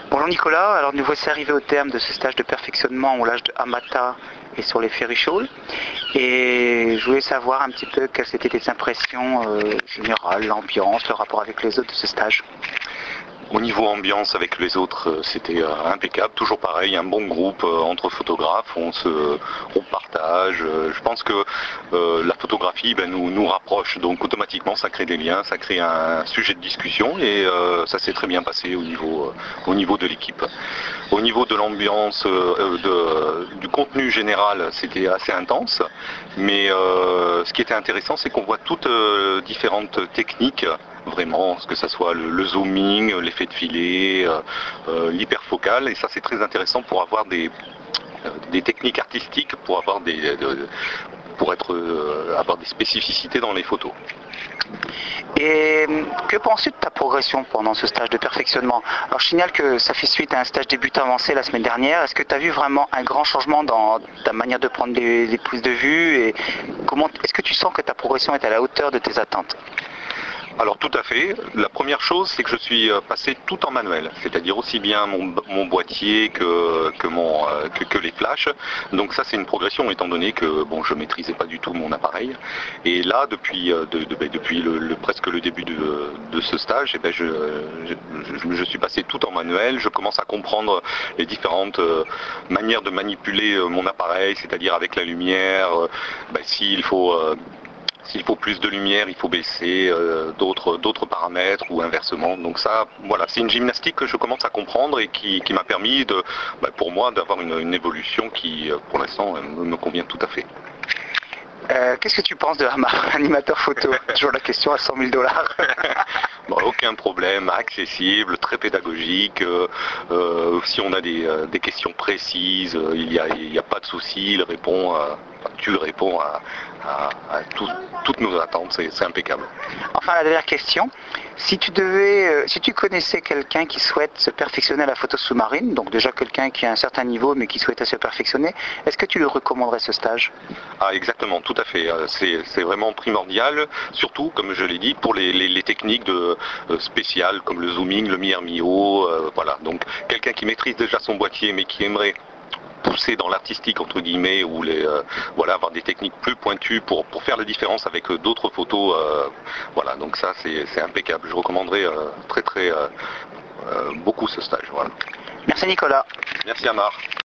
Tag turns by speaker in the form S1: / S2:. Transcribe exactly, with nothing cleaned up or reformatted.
S1: Bonjour Nicolas, alors nous voici arrivés au terme de ce stage de perfectionnement au large de Hamata et sur les ferry shoals. Et je voulais savoir un petit peu quelles étaient tes impressions euh, générales, l'ambiance, le rapport avec les autres de ce stage.
S2: Au niveau ambiance avec les autres, euh, c'était euh, impeccable, toujours pareil, un bon groupe euh, entre photographes, on se on partage. Euh, je pense que euh, la photographie ben, nous, nous rapproche, donc automatiquement ça crée des liens, ça crée un sujet de discussion et euh, ça s'est très bien passé au niveau, euh, au niveau de l'équipe. Au niveau de l'ambiance, euh, de, du contenu général, c'était assez intense, mais euh, ce qui était intéressant, c'est qu'on voit toutes euh, différentes techniques, vraiment, que ce soit le, le zooming, l'effet de filet, euh, euh, l'hyperfocal, et ça c'est très intéressant pour avoir des, euh, des techniques artistiques, pour avoir des, de, pour être, euh, avoir des spécificités dans les photos.
S1: Et que penses-tu de ta progression pendant ce stage de perfectionnement? Alors je signale que ça fait suite à un stage débutant avancé la semaine dernière. Est-ce que tu as vu vraiment un grand changement dans ta manière de prendre les, les prises de vue et comment est-ce que tu sens que ta progression est à la hauteur de tes attentes?
S2: Alors tout à fait. La première chose, c'est que je suis passé tout en manuel, c'est-à-dire aussi bien mon, mon boîtier que, que, mon, que, que les flashs. Donc ça, c'est une progression étant donné que bon, je maîtrisais pas du tout mon appareil. Et là, depuis, de, de, depuis le, le, presque le début de, de ce stage, eh ben, je, je, je suis passé tout en manuel. Je commence à comprendre les différentes manières de manipuler mon appareil, c'est-à-dire avec la lumière, ben, s'il faut S'il faut plus de lumière, il faut baisser euh, d'autres d'autres paramètres ou inversement. Donc ça, voilà, c'est une gymnastique que je commence à comprendre et qui, qui m'a permis, de, bah, pour moi, d'avoir une, une évolution qui, pour l'instant, me, me convient tout à fait.
S1: Euh, Qu'est-ce que tu penses de Hamar, animateur photo? Toujours la question à cent mille dollars.
S2: Bon, aucun problème, accessible, très pédagogique. Euh, euh, si on a des, euh, des questions précises, euh, il n'y a, il a pas de souci, il répond, euh, tu réponds à, à, à tout, toutes nos attentes, c'est impeccable.
S1: Enfin, la dernière question, si tu devais, euh, si tu connaissais quelqu'un qui souhaite se perfectionner à la photo sous-marine, donc déjà quelqu'un qui a un certain niveau mais qui souhaitait se perfectionner, est-ce que tu lui recommanderais ce stage?
S2: Ah, exactement, tout à fait. C'est vraiment primordial, surtout, comme je l'ai dit, pour les, les, les techniques de, euh, spéciales comme le zooming, le mi-mio, euh, voilà. Donc, quelqu'un qui maîtrise déjà son boîtier mais qui aimerait pousser dans l'artistique entre guillemets ou les euh, voilà, avoir des techniques plus pointues pour, pour faire la différence avec euh, d'autres photos, euh, voilà, donc ça c'est impeccable. Je recommanderais euh, très très euh, euh, beaucoup ce stage. Voilà.
S1: Merci Nicolas.
S2: Merci Amar.